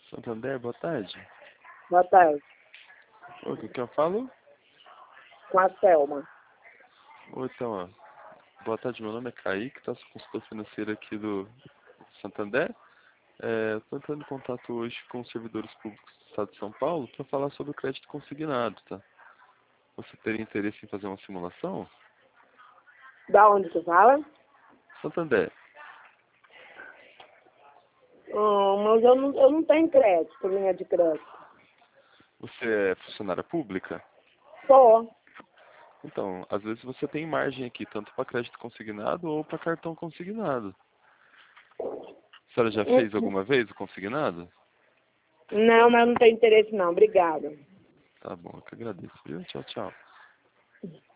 Santander, boa tarde. Boa tarde. Oi, com quem eu falo? Com a Thelma. Oi, então, boa tarde, meu nome é Kaique, tá? Sou consultor financeiro aqui do Santander. Estou entrando em contato hoje com os servidores públicos do Estado de São Paulo para falar sobre o crédito consignado, tá? Você teria interesse em fazer uma simulação? Da onde tu fala? Santander, Mas eu não tenho crédito, linha de crédito. você é funcionária pública? Só. Então, às vezes você tem margem aqui, tanto para crédito consignado ou para cartão consignado. A senhora já fez alguma vez o consignado? Não, mas não tenho interesse não. Obrigada. Tá bom, eu que agradeço, viu? Tchau, tchau.